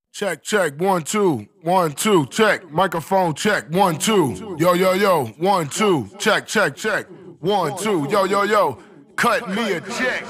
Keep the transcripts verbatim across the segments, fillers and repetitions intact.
Check, check, one, two, one, two, check. Microphone check, one, two. Yo, yo, yo, one, two, check, check, check. One, two, yo, yo, yo. Cut me a check.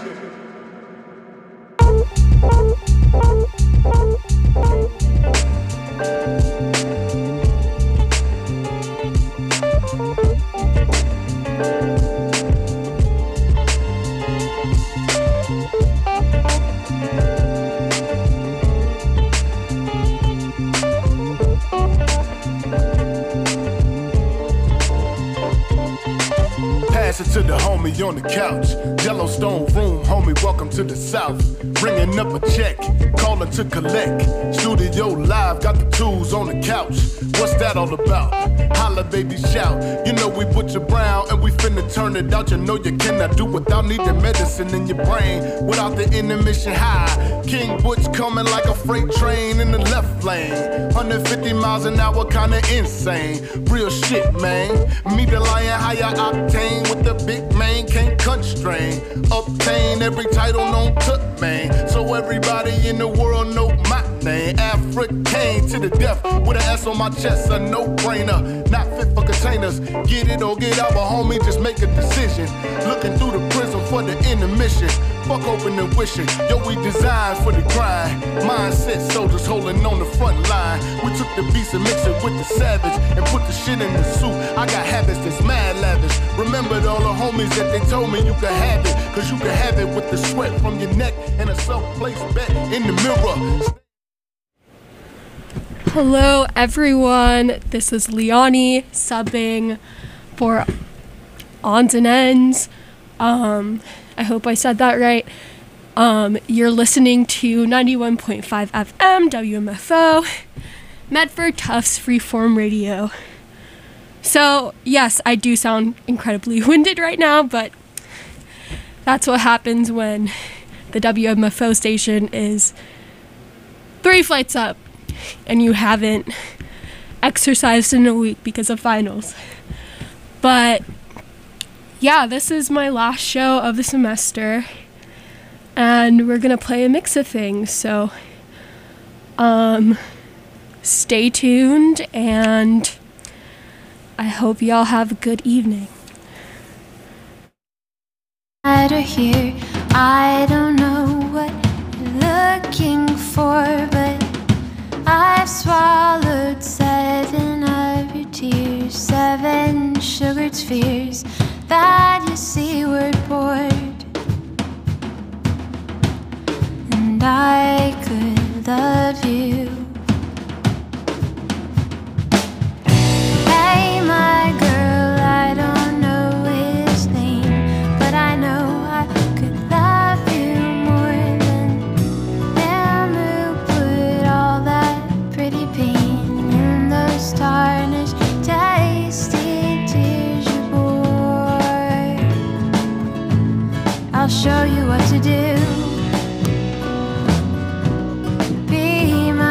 Pass it to the homie on the couch. Yellowstone room, homie, welcome to the South. Bringing up a check, calling to collect. Studio live, got the tools on the couch. What's that all about? Holla, baby, shout. You know we Butcher Brown and we finna turn it out. You know you cannot do without needing medicine in your brain. Without the intermission high. King Butch coming like a freight train in the left lane. one hundred fifty miles an hour, kinda insane. Real shit, man. Me the lion, higher octane with the big man, can't constrain. Obtain every title known to man. So everybody in the world know my name. African to the death with an S on my chest, a no-brainer. Not fit for containers. Get it or get out, but homie, just make a decision. Looking through the prism for the intermission. Fuck open and wishing. Yo, we designed for the grind. Mindset soldiers holding on the front line. We took the beats and mixed it with the savage and put the shit in the soup. I got habits that's mad lavish. Remembered all the homies that they told me you could have it. Cause you could have it with the sweat from your neck and a self-placed bet in the mirror. Hello everyone, this is Leonie subbing for Ons and Ends. Um, I hope I said that right. Um, you're listening to ninety-one point five F M W M F O, Medford Tufts Freeform Radio. So yes, I do sound incredibly winded right now, but that's what happens when the W M F O station is three flights up and you haven't exercised in a week because of finals. But yeah, this is my last show of the semester and we're gonna play a mix of things, so um stay tuned and I hope y'all have a good evening. Here, I don't know what you're looking for, but I've swallowed seven of your tears, seven sugared spheres that you seaward poured, and I could love you. Hey, my girl, I don't know his name, but I know I could love you more than him who put all that pretty pain in those tarnished, tasty tears you bore. I'll show you what to do. Be my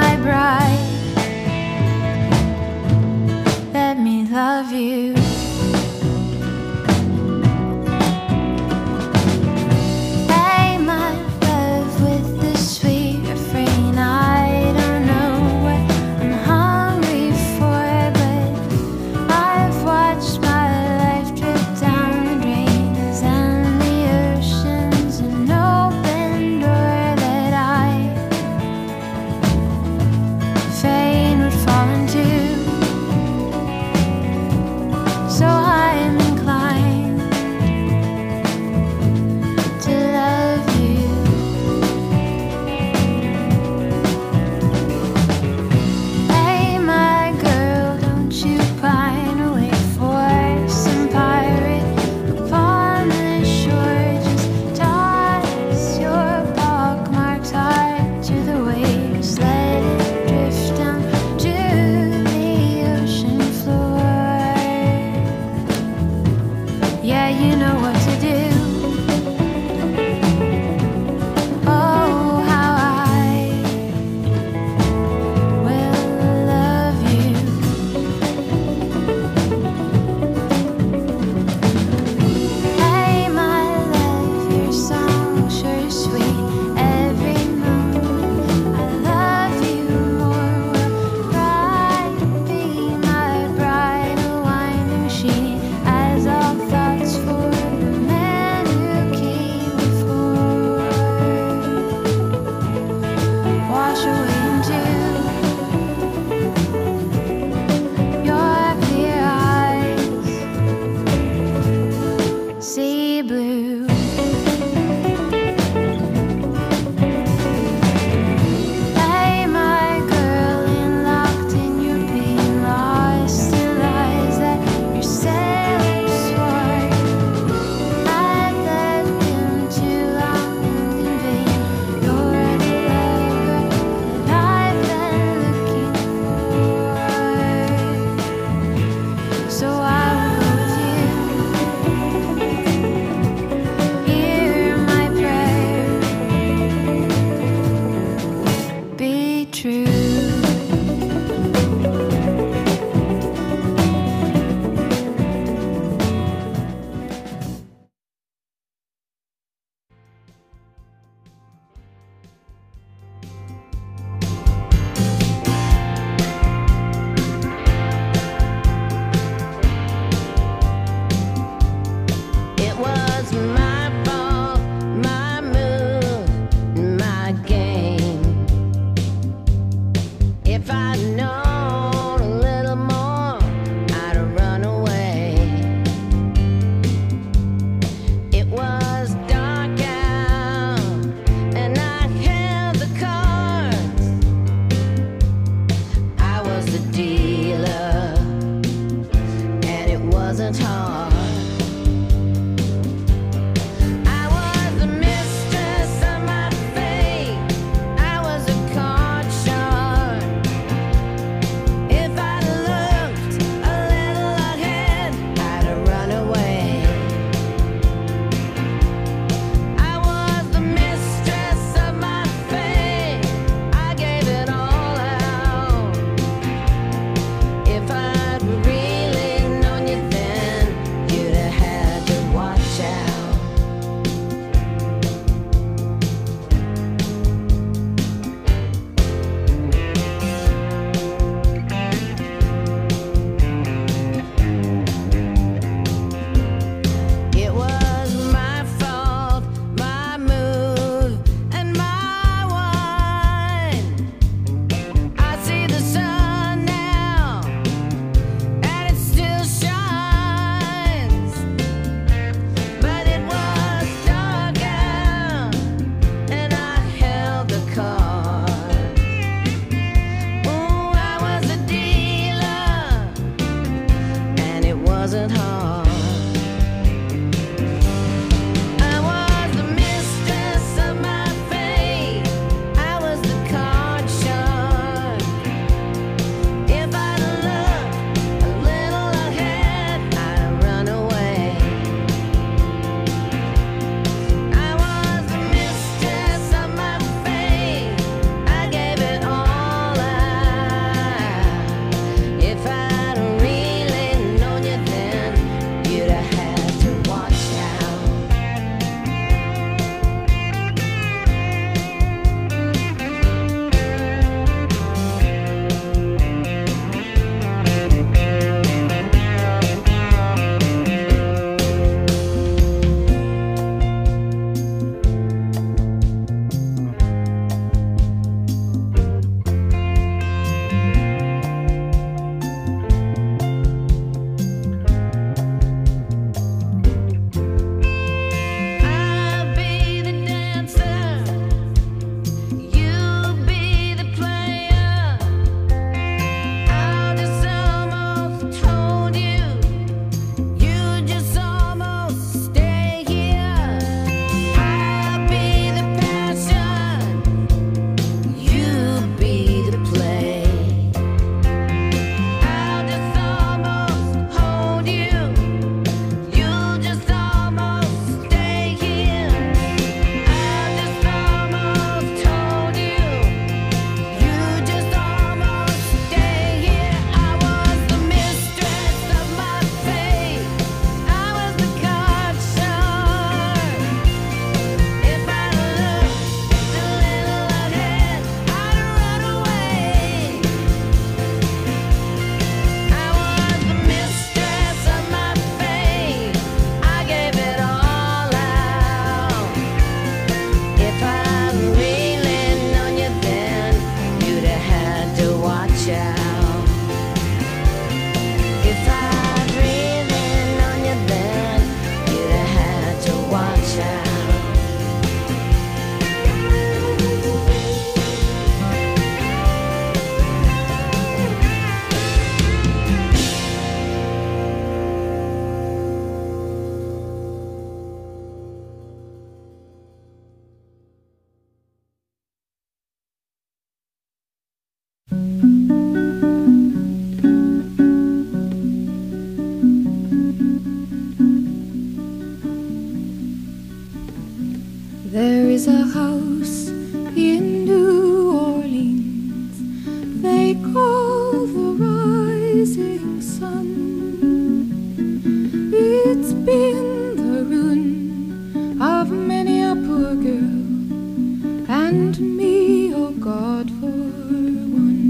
and me, oh God, for one.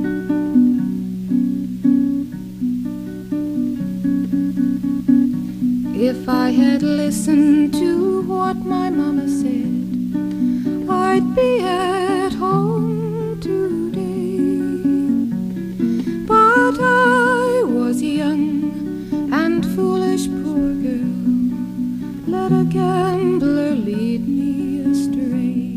If I had listened to what my mama said, I'd be at home today. But I was young and foolish, poor girl, let a gambler lead me astray.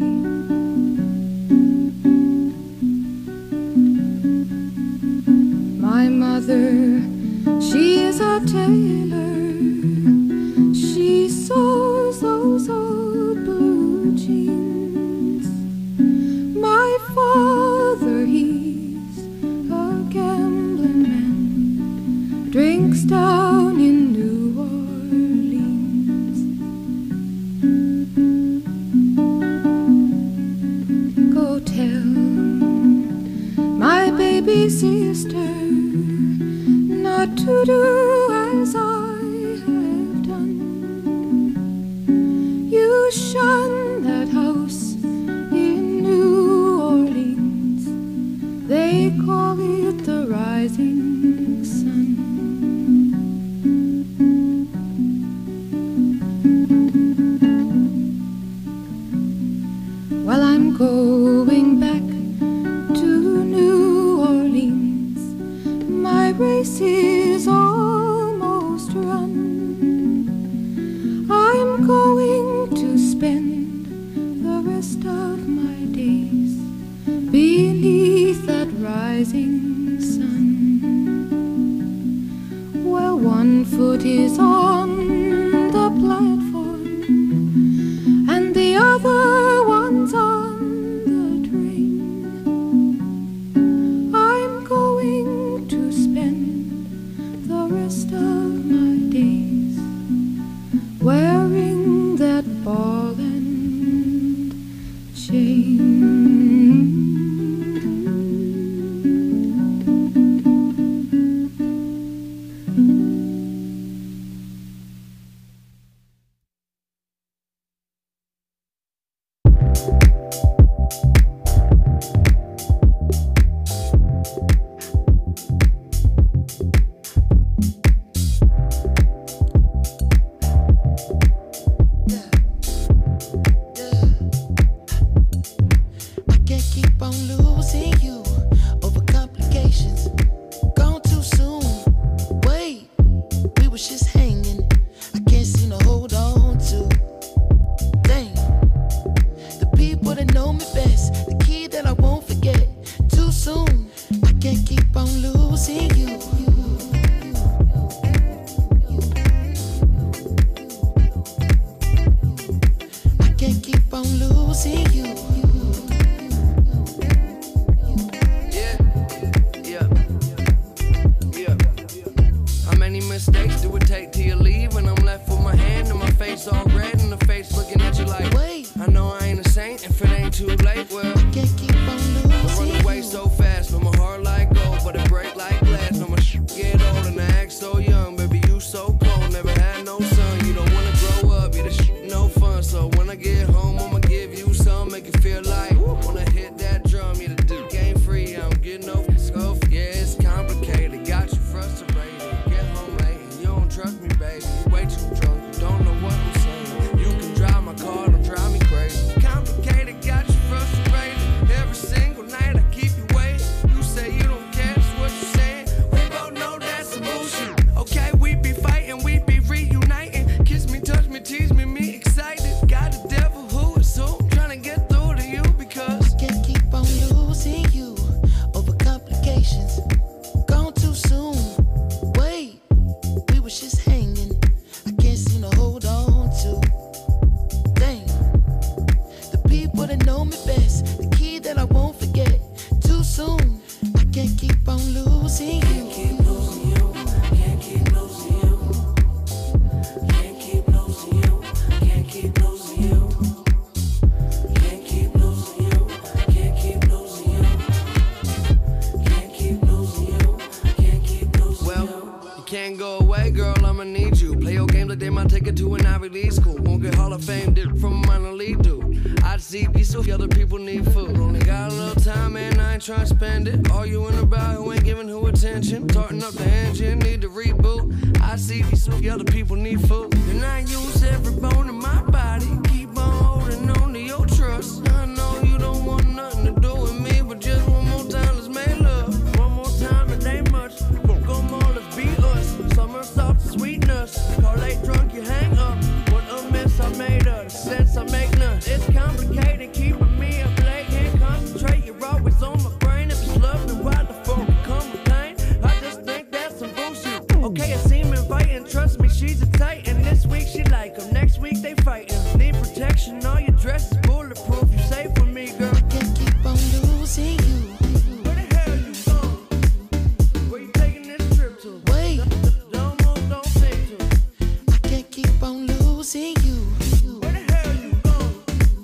My mother, she is a tailor. She sews those old blue jeans. My father, he's a gambling man, drinks down in New Orleans. Go tell my baby sister not to do as I have done. You shun that house in New Orleans, they call it the Rising Sun. Well, I'm going back to New Orleans, my race is almost run. I'm going to spend the rest of my days beneath that rising sun. Well, one foot is on the platform and the other one's on the train. I'm going to spend the rest of my days wearing that ball and chain. Mistakes do it take till you leave, and I'm left with my hand and my face all red, and the face looking at you like, wait, I know I ain't a saint. If it ain't too late, well, I can't keep on losing. I run away so fast, but my heart like gold, but it break like glass. No, my that they might take it to an Ivy League school. Won't get Hall of Fame dip from a minor league dude. I see these so other people need food. Only got a little time and I ain't trying to spend it. Arguing about who ain't giving who attention. Tarting up the engine, need to reboot. I see these so other people need food. And I use every bone in my body. Keep on holding on to your trust. I know you don't want nothing to do with me, but just one more time, let's make love. One more time, it ain't much. Go more, let's be us. Summer soft sweetness. Call late drunk, you hang up. What a mess I made of. Sense I make none. It's complicated, keeping me up late. Can't concentrate, you're always on my brain. If it's love, then why the fuck become a pain? I just think that's some bullshit. Okay, it seem inviting. Trust me, she's a titan. This week she like 'em. Next week they fighting. Need protection, all your dress is bulletproof. You safe with me, girl. I can't keep on losing you. Where the hell you going? Where you taking this trip to? Wait, Don't move, don't think to. I can't keep on losing you. Where the hell you going?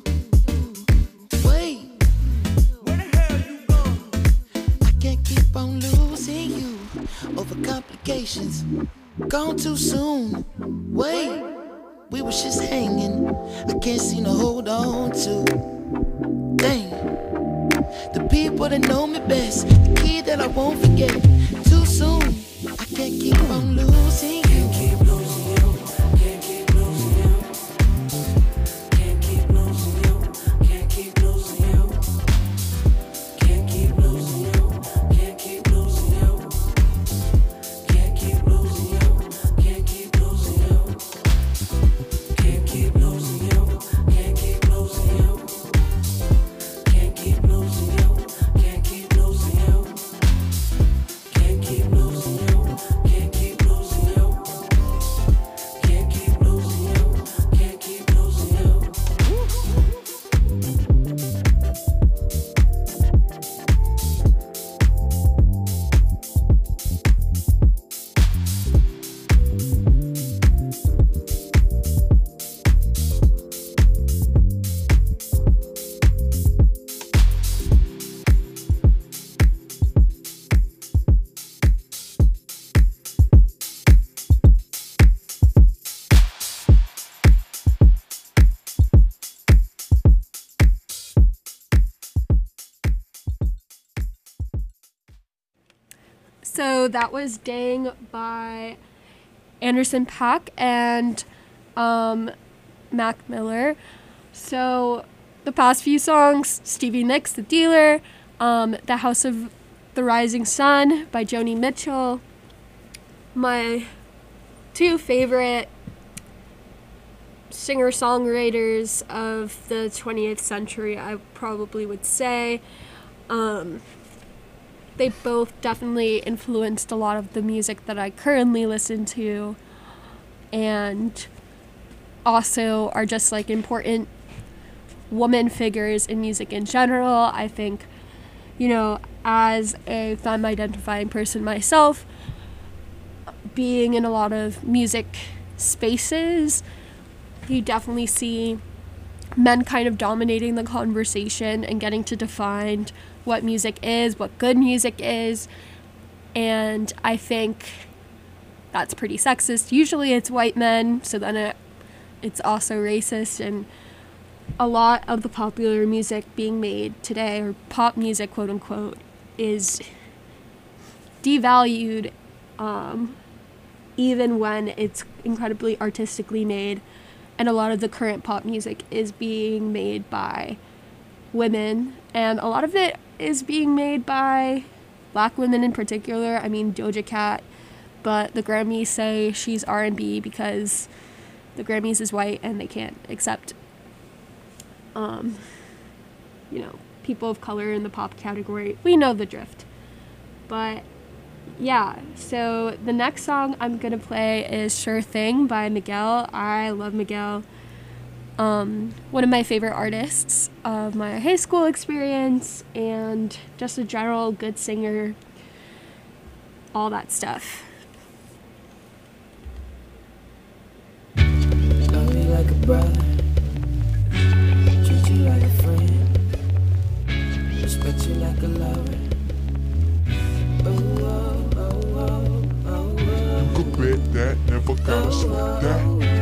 Wait, Where the hell you going? I can't keep on losing you over complications. Gone too soon. Wait, we was just hanging. I can't seem to hold on to. Dang, the people that know me best, the key that I won't forget. Too soon. I can't keep on losing you. Keep losing you, can't keep losing you. Can't keep losing you, can't keep losing you. Can't keep losing you, can't keep losing you. Can't keep losing you, can't keep losing you. Can't keep losing you, can't keep losing you. Can't keep losing you, can't keep losing you. Can't keep losing you, can't keep losing you. Can't keep losing you, can't keep losing you. So that was Dang by Anderson .Paak and um, Mac Miller. So the past few songs, Stevie Nicks, The Dealer, um, The House of the Rising Sun by Joni Mitchell. My two favorite singer-songwriters of the twentieth century, I probably would say. Um, they both definitely influenced a lot of the music that I currently listen to, and also are just like important woman figures in music in general. I think, you know, as a femme-identifying person myself, being in a lot of music spaces, you definitely see men kind of dominating the conversation and getting to define what music is, what good music is, and I think that's pretty sexist. Usually it's white men, so then it, it's also racist, and a lot of the popular music being made today, or pop music, quote unquote, is devalued, um, even when it's incredibly artistically made. And a lot of the current pop music is being made by women, and a lot of it is being made by black women in particular. I mean, Doja Cat, but the Grammys say she's R and B because the Grammys is white and they can't accept, um, you know, people of color in the pop category. We know the drift. But yeah, so the next song I'm gonna play is Sure Thing by Miguel. I love Miguel. Um, one of my favorite artists of my high school experience, and just a general good singer, all that stuff. Love you like a brother, treat you like a friend, respect you like a lover. Oh, oh, oh, oh, oh, oh. You could bet that, never gotta sweat that.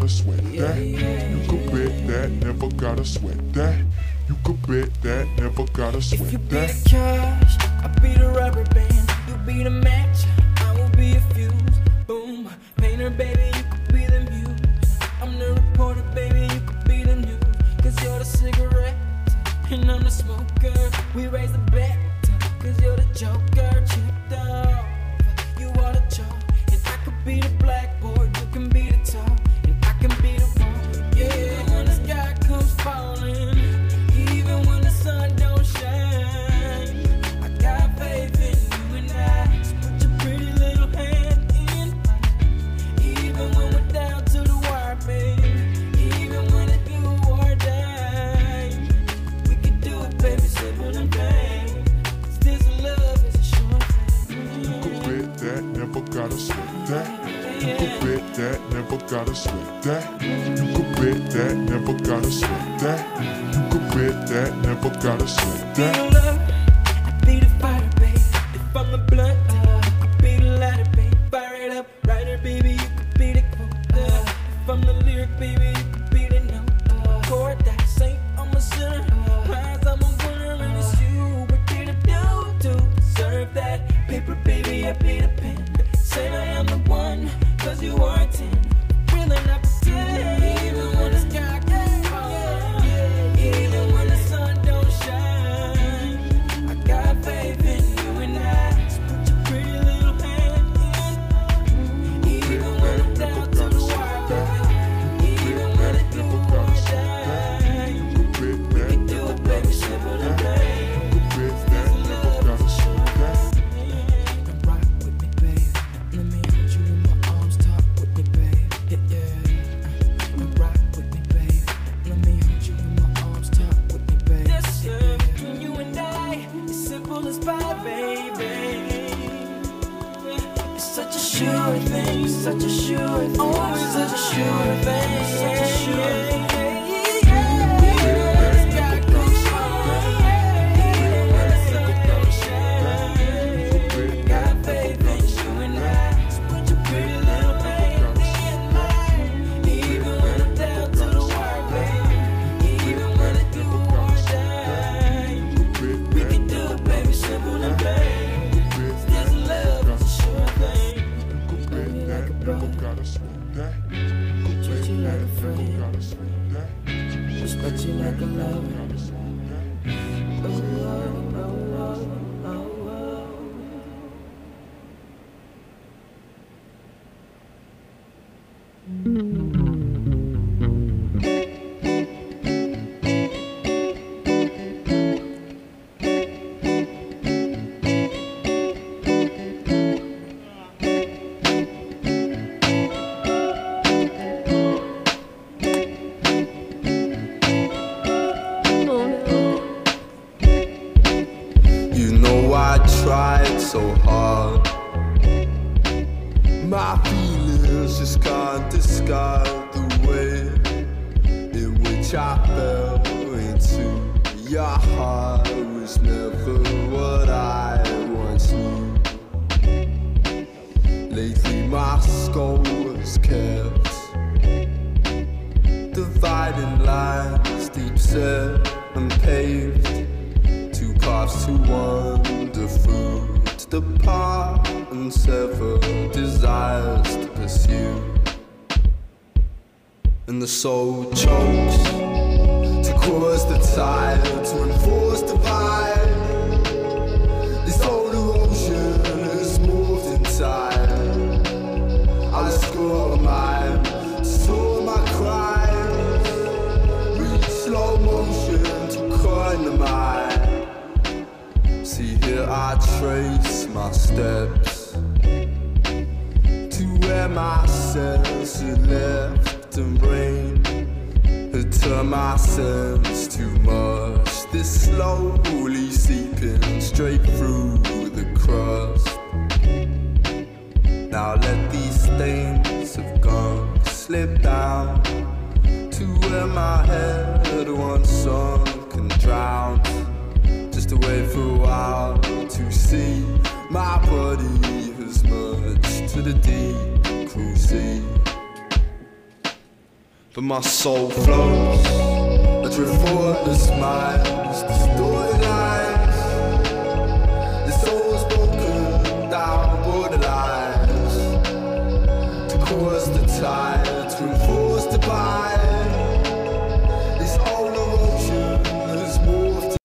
gotta sweat that. You could bet that, never gotta sweat that. You could bet that, never gotta sweat that. If you be the cash, I'll be the rubber band. You be the match, I will be a fuse. Boom, painter, baby, you could be the muse. I'm the reporter, baby, you could be the news. Cause you're the cigarette, and I'm the smoker. We raise the bet, cause you're the joker. Chipped off, you are the chalk. And I could be the blackboard, you can be the top. And I can be the one, yeah. When the sky comes falling, even when the sun don't shine, I got faith in you and I. So put your pretty little hand in mine. Even when we're down to the wire, babe. Even when it's do or die, we can do it, baby, simple and plain. Cause this love is a short thing. You could bet that, never gotta sweat that. You could bet that, never gotta sweat that. You could bet that, never gotta sweat that. You could bet that, never gotta sweat Be the that. love, I be the fire, babe. If I'm the blunt, uh, you could be the lighter, babe. Fire it up, writer, baby, you could be the quote. Uh, if I'm the lyric, baby, you could be the note. Uh, chord that saint, I'm a sinner. Prize, I'm a winner, and it's you. What did I do to deserve that? Paper, baby, I be the pen. Say I am the one, cause you are a ten. Really not pretend. Even when the sky gets falling, even when the sun don't shine, I got faith in you and I. So put your pretty little hand in. Even when I'm down to the wire, baby. Even when it do or die, we can do it, baby, simple and plain. Bet that, never gotta sweat that. Come rock with me, babe. Let me hold you in my arms, talk with me, babe. Yeah, yeah. Come rock with me, babe. Let me hold you in my arms, talk with me, babe. This love between you and I is simple as pie, baby. It's such a sure thing, such a sure thing, always such a sure thing, such a sure thing. Respect you like a lover. Oh, oh, oh, oh, oh, oh. You know I tried so hard. My feelings just can't discard the way in which I fell into your heart. Was never what I once knew. Lately my skull was kept dividing lines, deep set and paved. Two paths to wander through, to depart and sever desires to pursue. And the soul chokes to cause the tide, to enforce the vibe. This older ocean is moved inside. I score mine, store my crimes. Reach slow motion to coin the mind. See here I trace my steps to where my sense had left and rain had turned my sense to mush. This slowly seeping straight through the crust. Now let these stains of gunk slip down to where my head once sunk and drowned. Just to wait for a while to see my body has merged to the deep cruel sea. but my soul flows. A drift forward the smiles, distorted lines. The soul's broken down borderlines to cause the tide to enforce the bind. This old erosion has moved.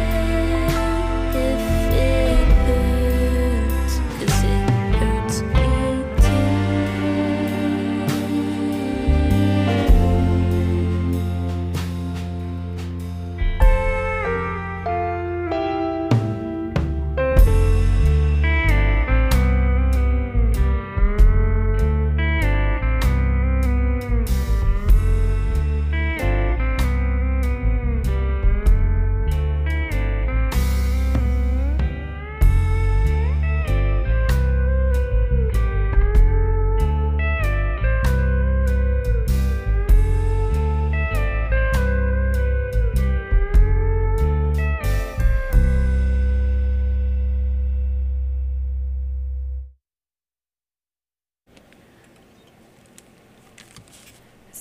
If it hurts, 'cause it hurts me.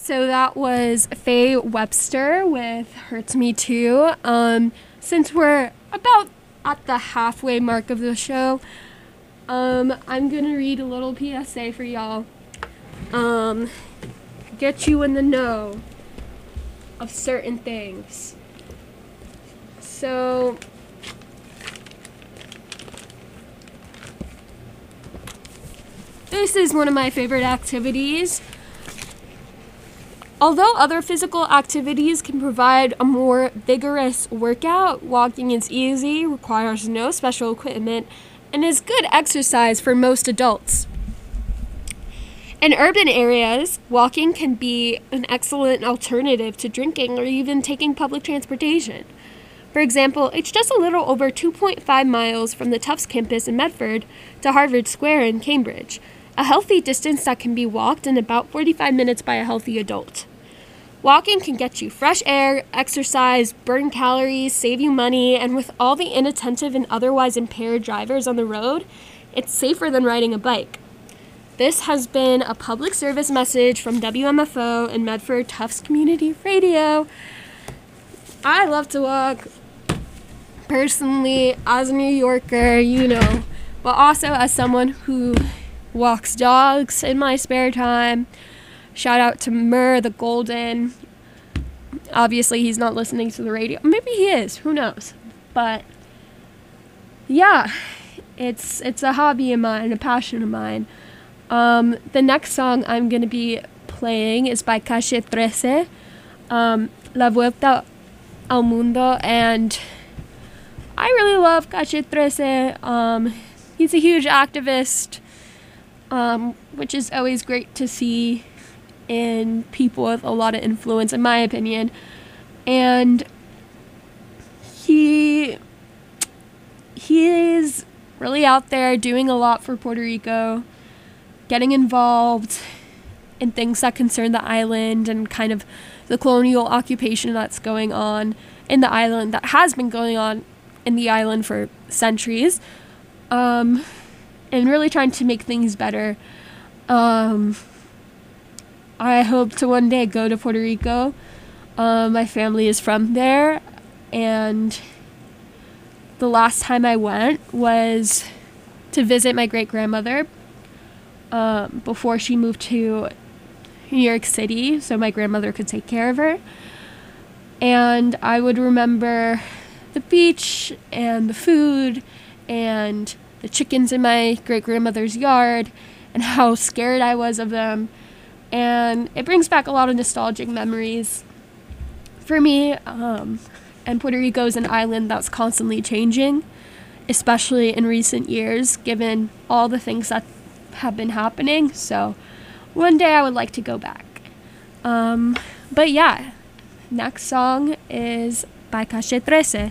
So that was Faye Webster with Hurts Me Too. Um, since we're about at the halfway mark of the show, um, I'm going to read a little P S A for y'all. Um, get you in the know of certain things. So, this is one of my favorite activities. Although other physical activities can provide a more vigorous workout, walking is easy, requires no special equipment, and is good exercise for most adults. In urban areas, walking can be an excellent alternative to drinking or even taking public transportation. For example, it's just a little over two point five miles from the Tufts campus in Medford to Harvard Square in Cambridge, a healthy distance that can be walked in about forty-five minutes by a healthy adult. Walking can get you fresh air, exercise, burn calories, save you money, and with all the inattentive and otherwise impaired drivers on the road, it's safer than riding a bike. This has been a public service message from W M F O and Medford Tufts Community Radio. I love to walk, personally, as a New Yorker, you know, but also as someone who walks dogs in my spare time. Shout out to Murr the Golden. Obviously, he's not listening to the radio. Maybe he is. Who knows? But yeah, it's it's a hobby of mine, a passion of mine. Um, the next song I'm going to be playing is by Calle thirteen, um, La Vuelta al Mundo, and I really love Calle thirteen. Um, he's a huge activist, um, which is always great to see in people with a lot of influence, in my opinion. And he he is really out there doing a lot for Puerto Rico, getting involved in things that concern the island and kind of the colonial occupation that's going on in the island, that has been going on in the island for centuries, um, and really trying to make things better. Um, I hope to one day go to Puerto Rico. Um, my family is from there, and the last time I went was to visit my great-grandmother um, before she moved to New York City so my grandmother could take care of her. And I would remember the beach and the food and the chickens in my great-grandmother's yard and how scared I was of them. And it brings back a lot of nostalgic memories for me. Um, and Puerto Rico is an island that's constantly changing, especially in recent years, given all the things that have been happening. So one day I would like to go back. Um, but yeah, next song is by Calle thirteen.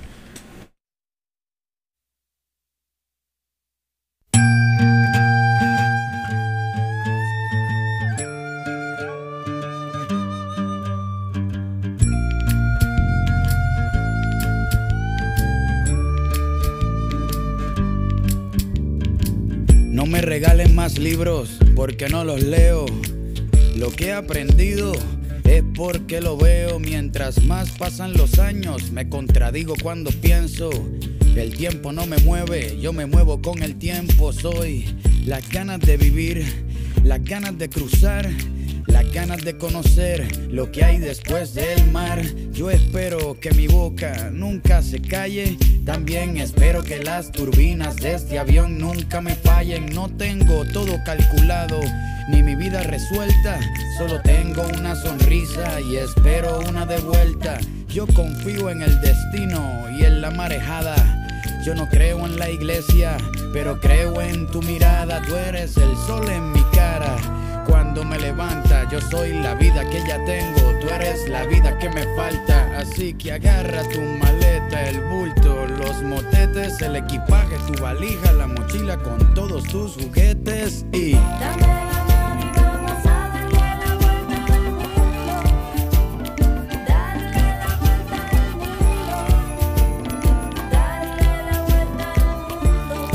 No me regalen más libros porque no los leo. Lo que he aprendido es porque lo veo. Mientras más pasan los años me contradigo cuando pienso. El tiempo no me mueve, yo me muevo con el tiempo. Soy las ganas de vivir, las ganas de cruzar, las ganas de conocer lo que hay después del mar. Yo espero que mi boca nunca se calle. También espero que las turbinas de este avión nunca me fallen. No tengo todo calculado, ni mi vida resuelta. Solo tengo una sonrisa y espero una de vuelta. Yo confío en el destino y en la marejada. Yo no creo en la iglesia, pero creo en tu mirada. Tú eres el sol en mi cara. Cuando me levanta, yo soy la vida que ya tengo. Tú eres la vida que me falta. Así que agarra tu maleta, el bulto, los motetes, el equipaje, tu valija, la mochila con todos tus juguetes y... Dame la mano y vamos a darle la vuelta al mundo. Darle la vuelta al mundo. Darle la vuelta al mundo.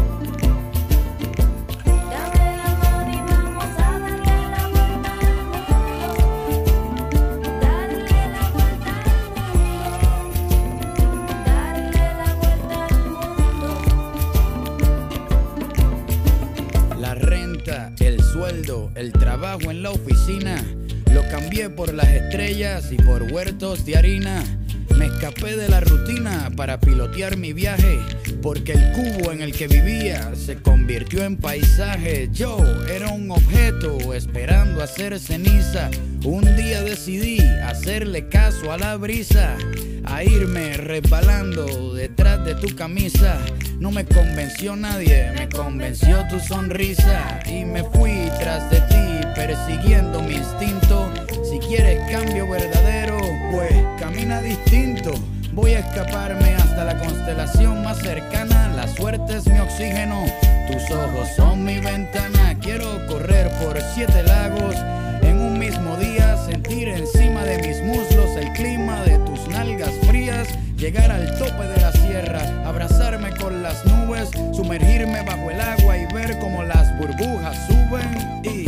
Dame la mano y vamos a darle la vuelta al mundo. trabajo en la oficina lo cambié por las estrellas y por huertos de harina. Me escapé de la rutina para pilotear mi viaje, porque el cubo en el que vivía se convirtió en paisaje. Yo era un objeto esperando hacer ceniza. Un día decidí hacerle caso a la brisa, a irme resbalando detrás de tu camisa. No me convenció nadie, me convenció tu sonrisa, y me fui tras de ti persiguiendo mi instinto. Si quieres cambio verdadero, pues camina distinto. Voy a escaparme hasta la constelación más cercana. La suerte es mi oxígeno, tus ojos son mi ventana. Quiero correr por siete lagos en un mismo día, sentir encima de mis muslos el clima de tus nalgas frías, llegar al tope de la sierra, abrazarme con las nubes, sumergirme bajo el agua y ver cómo las burbujas suben y...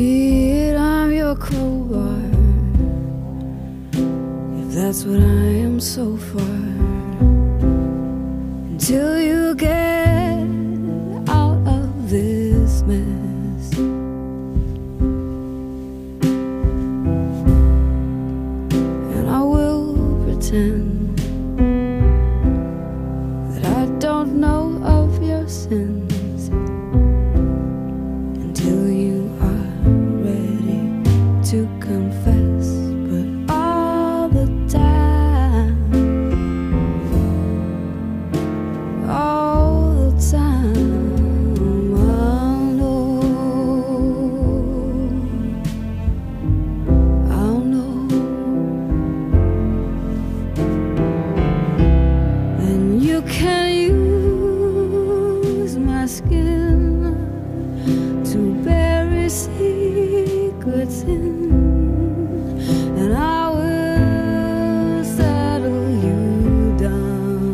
That's what I am come so far until you get out of this mess. And I will pretend that I don't know of your sins until you are ready to confess. But all the time, all the time, I'll know, I'll know. And you can use my skin to bury secrets in, and I will settle you down.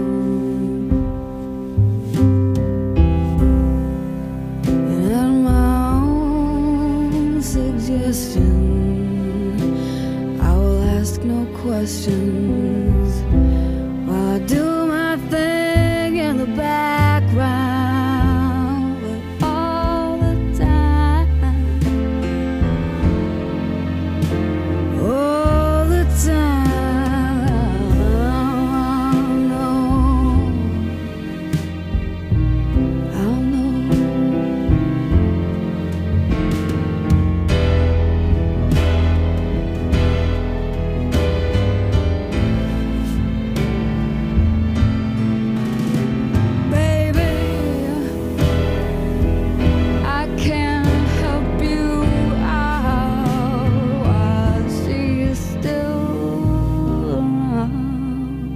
And at my own suggestion, I will ask no questions while I do my thing in the background. But all the time, all the time, I'll know, I'll know. Baby, I can't help you out. I see you still around.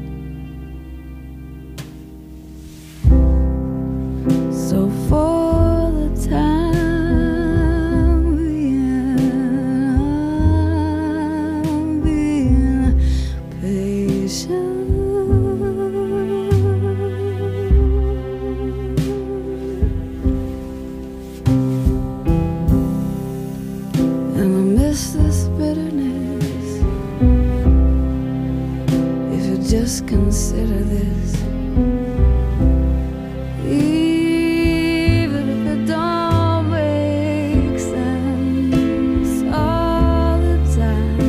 So for the time being, I'm being patient. And I miss this bitterness. If you just consider this, even if it don't make sense all the time,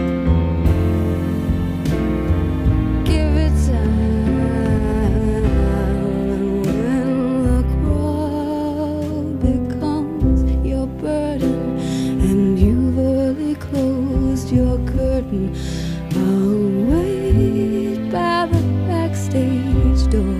give it time. And when the crowd becomes your burden and you've early closed your curtain, I'll wait by the backstage door.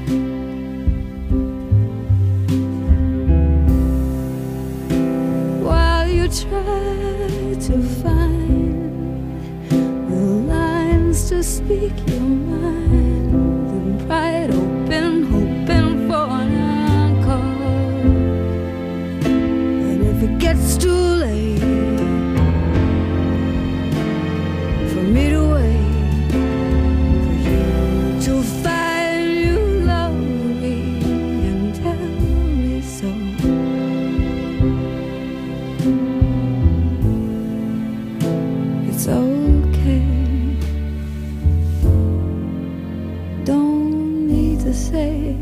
While you try to find the lines to speak your mind, and pride open, hoping for an encore. And if it gets too late for me to wait for you to find you love me and tell me so, it's okay. Don't need to say it.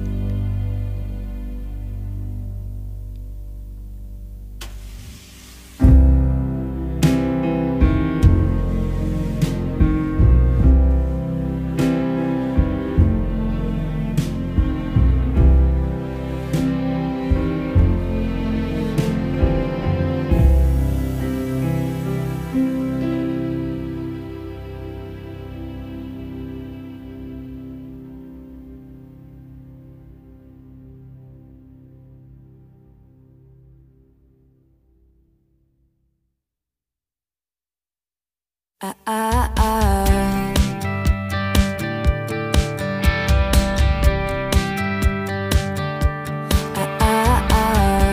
Ah, ah, ah. Ah, ah, ah.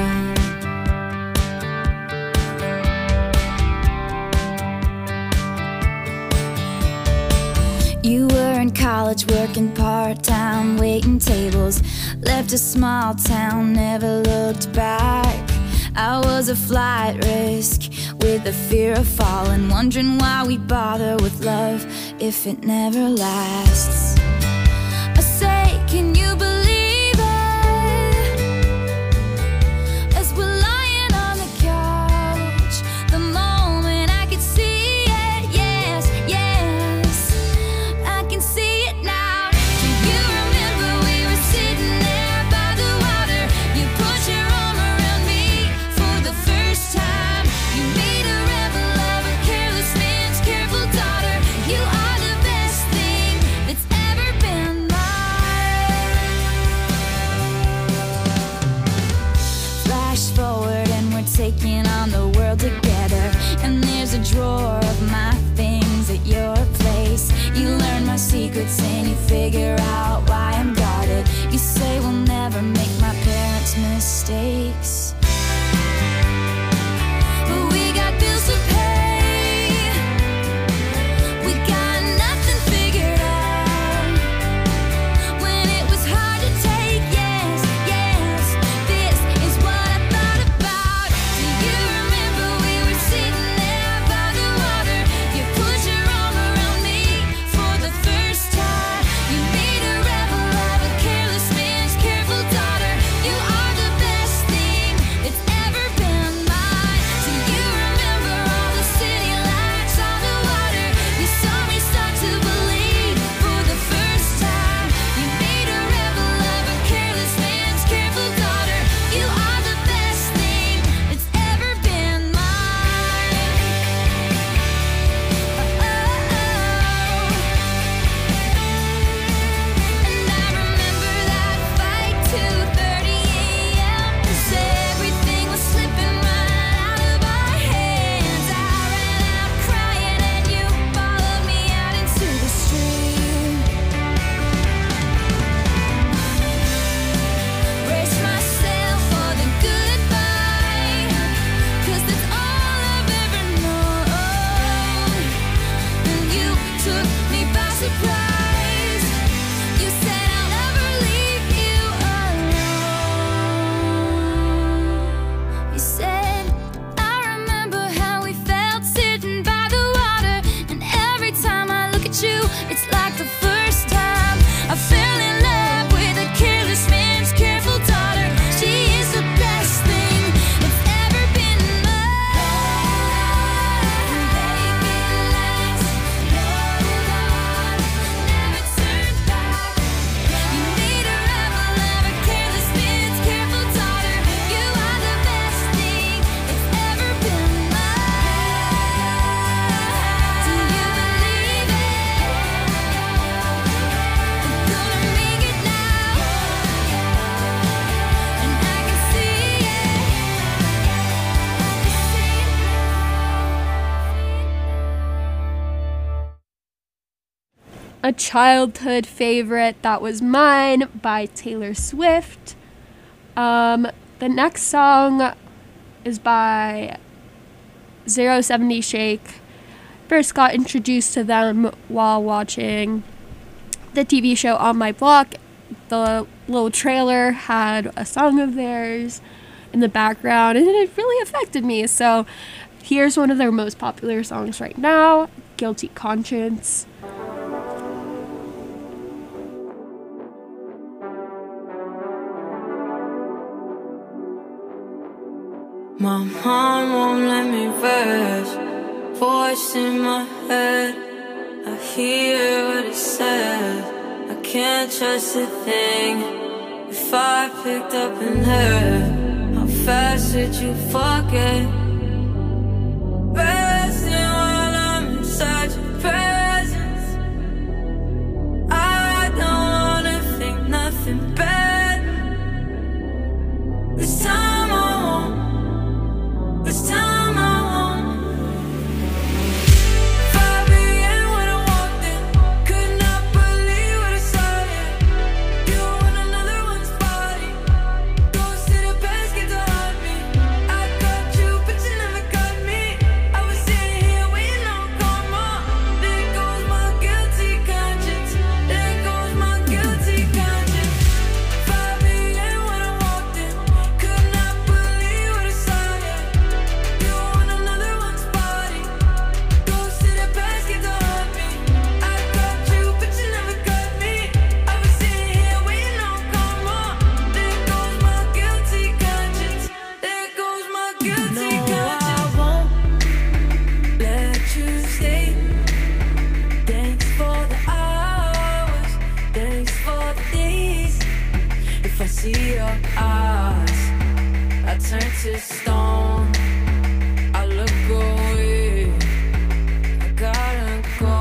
You were in college working part-time, waiting tables, left a small town, never looked back. I was a flight risk, with the fear of falling, wondering why we bother with love if it never lasts. I say, can you believe it? As we're lying on the couch, the moment I could see it, yes, yes, I can see it now. Do you remember we were sitting there by the water? You put your arm around me for the first time. You made a rebel of a careless man's careful daughter. You are the best thing that's ever been mine. Flash forward and we're taking on the world together. And there's a drawer of my things at your place. You learn my secrets and you figure out why I'm guarded. You say we'll never make my parents' mistakes, but we got bills to pay. We got nothing figured out. When it was hard to take, yes, yes, this is what I thought about. Do you remember we were sitting there by the water? You put your arm around me for the first time. You made a rebel of a careless man's careful daughter. You are the best thing that's ever been mine. Do you remember all the city lights on the water? You saw me start to believe for the first time. You made a rebel of a careless man's careful daughter. You are the best thing that's ever been mine. Oh, oh, oh. And I remember that fight, two thirty a m Cause everything was slipping right out of our hands. I ran out crying and you followed me out into the street. Brace myself for the goodbye, cause that's all I've ever known. And you took me by surprise. You said I'll never leave you alone. You said, I remember how we felt sitting by the water. And every time I look at you, it's like the first time I fell in love with a careless man's careful daughter. She is the best thing that's ever been mine. Baby, let's go on, never turn back. You made a rebel of a careless man's careful daughter. You are the best thing that's ever been mine. Do you believe it? I'm gonna make it now, and I can see it. I can see it A childhood favorite that was mine by Taylor Swift. Um, the next song is by zero seventy Shake. First got introduced to them while watching the T V show On My Block. The little trailer had a song of theirs in the background and it really affected me. So here's one of their most popular songs right now, Guilty Conscience. My mind won't let me rest. Voice in my head, I hear what it says. I can't trust a thing. If I picked up and left, how fast would you forget? Resting while I'm inside your presence. I don't wanna think nothing bad. This time I won't. This time I won't. five a m when I walked in, could not believe what I saw there. You on another one's body, goes to the basket to haunt me. I got you. turned to stone. I look away, I gotta go.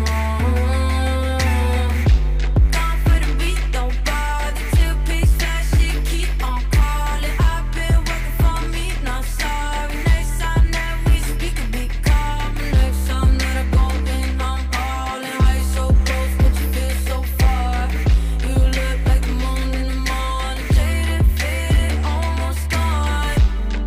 Gone for the beat, don't bother. Two-piece flashy, keep on calling. I've been working for me, not sorry. Next time that we speak, it'll be calm. Next time that I go in, I'm all in. Why you so close, but you feel so far? You look like the moon in the morning, jaded, faded, almost gone.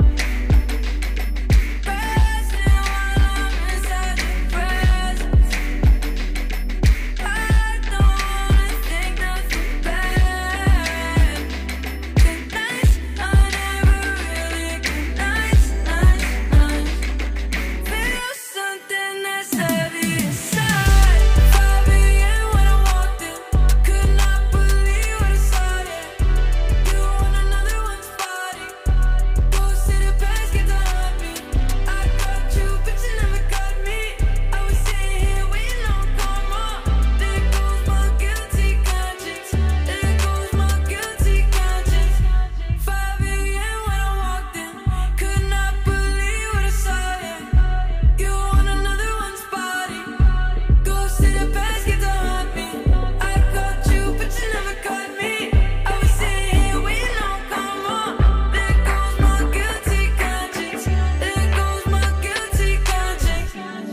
Resting while I'm inside your presence. I don't wanna think nothing bad. Good nights, I never really good nights, nights, nights. Feel something that's heavy inside. five a m when I walked in, could not believe what I saw there. You on another one's body. Go sit the past, get to haunt me. I got you, but you never got me. I was sitting here waiting on karma. There goes my guilty conscience. There goes my guilty conscience. five a m when I walked in, could not believe what I saw there. You on another one's body. Go sit the past, get to haunt me. I got you, but you never got me. I was sitting here waiting on karma. There goes my guilty conscience. There goes my guilty conscience.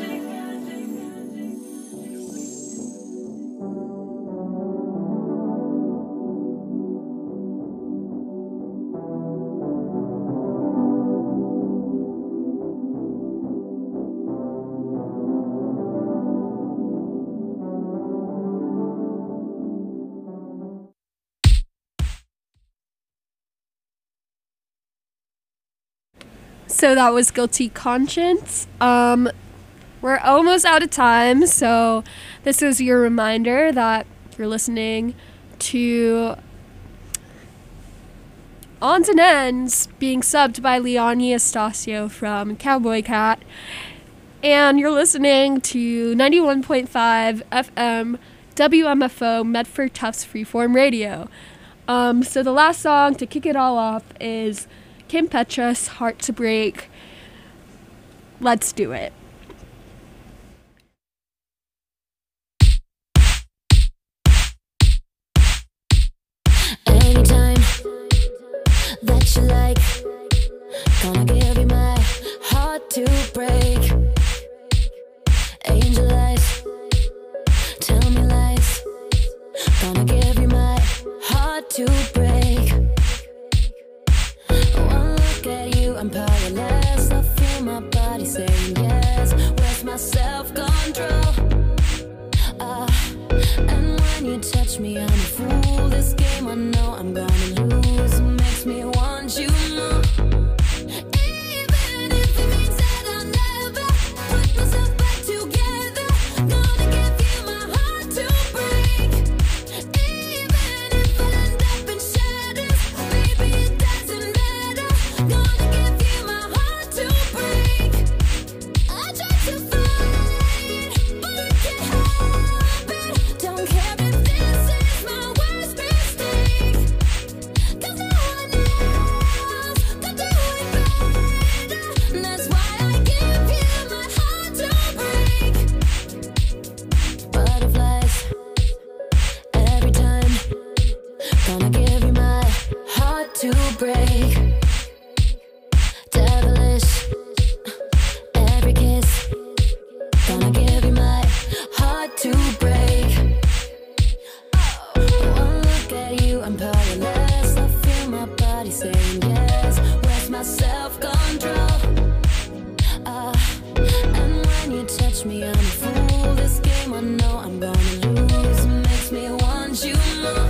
So that was Guilty Conscience. Um, we're almost out of time, so this is your reminder that you're listening to Odds and Ends being subbed by Leonie Estacio from Cowboy Cat. And you're listening to ninety-one point five F M W M F O Medford Tufts Freeform Radio. Um, so the last song to kick it all off is Kim Petras, Heart to Break. Let's do it. Anytime that you like, gonna give you my heart to break. Angel eyes, tell me lies, gonna give you my heart to break. One look at you, I'm powerless. I feel my body saying yes. Where's my self-control? Uh, and when you touch me, I'm a fool. This game I know I'm gonna lose. Makes me want you more. Even if it means that I'll never put myself back together, gonna give you my heart to break. Even if I end up in shadows, baby, it doesn't matter. Gonna give you my heart to break. I try to fight, but I can't help it. Don't care if this is my worst mistake. 'Cause no one else could do it better. That's why I give you my heart to break. Butterflies every time, gonna give you my heart to break. Devilish every kiss, gonna give you my heart to break. One look at you, I'm powerless. I feel my body saying yes. Where's my self-control? Uh, and when you touch me, I'm a fool. This game I know I'm gonna lose. Makes me want you more.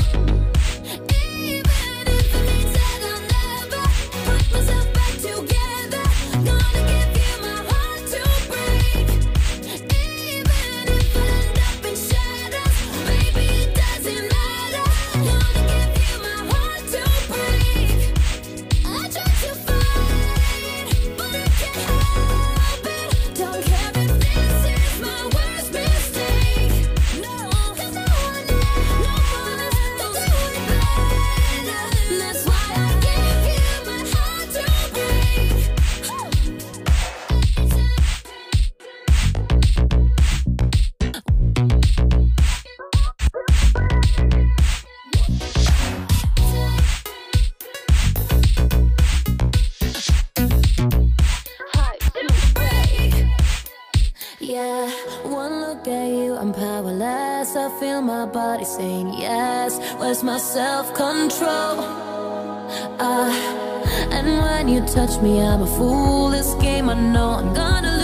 Even if it means that I'll never put myself back together, gonna give you my heart to break. Even if I end up in shadows, baby, it doesn't matter. Gonna give you my heart to break. I try to fight, but I can't help it. Don't care if this is my worst mistake. Yeah, one look at you, I'm powerless. I feel my body saying yes. Where's my self-control? Ah, and when you touch me, I'm a fool. This game, I know I'm gonna